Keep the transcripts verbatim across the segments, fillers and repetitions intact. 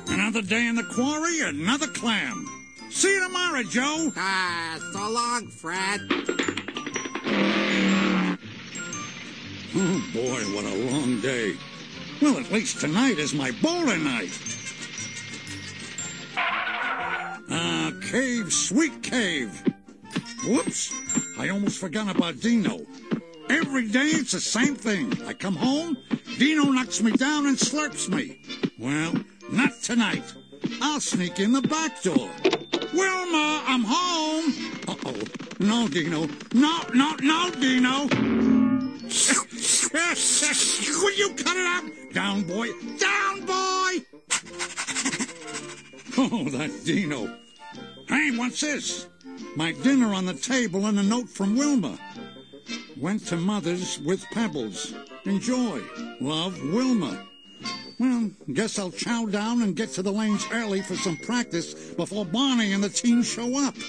Another day in the quarry, another clam. See you tomorrow, Joe. Ah, so long, Fred. Oh, boy, what a long day. Well, at least tonight is my bowling night. Ah, Cave, sweet Cave. Whoops, I almost forgot about Dino. Every day it's the same thing. I come home, Dino knocks me down and slurps me. Well, not tonight. I'll sneak in the back door. Wilma, I'm home. Uh-oh. No, Dino. No, no, no, Dino. Will you cut it out? Down, boy. Down, boy. Oh, that Dino. Hey, what's this? My dinner on the table and a note from Wilma. Went to Mother's with Pebbles. Enjoy. Love, Wilma. Well, guess I'll chow down and get to the lanes early for some practice before Barney and the team show up.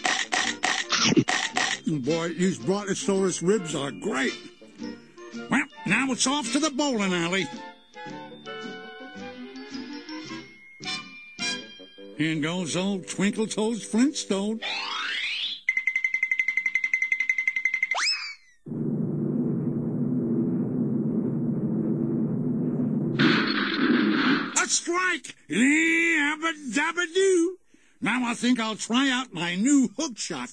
Boy, these Brontosaurus ribs are great. Well, now it's off to the bowling alley. Here goes old Twinkle-Toes Flintstone. A strike! Yabba-dabba-doo! Now I think I'll try out my new hook shot.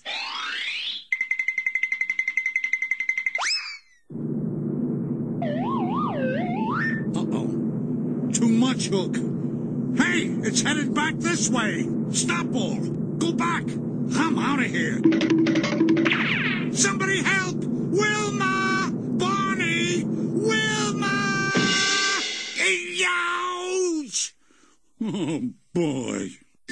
Uh-oh. Too much hook. Hey, it's headed back this way. Stop all. Go back. I'm out of here. Somebody help! Wilma! Barney! Wilma! Ouch! Oh, boy.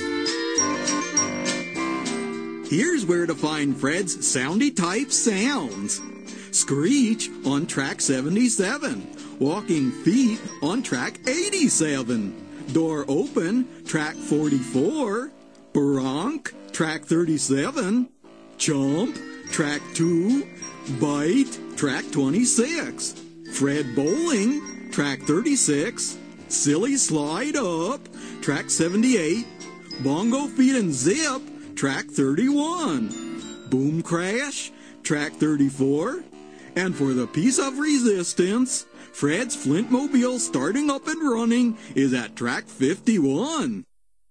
Here's where to find Fred's soundy type sounds. Screech on track seventy-seven. Walking feet on track eighty-seven. Door open, track forty-four. Bronk, track thirty-seven. Chomp, track two. Bite, track twenty-six. Fred bowling, track thirty-six. Silly slide up, track seventy-eight. Bongo feet and zip, track thirty-one. Boom crash, track thirty-four. And for the piece of resistance, Fred's Flintmobile starting up and running is at track fifty-one.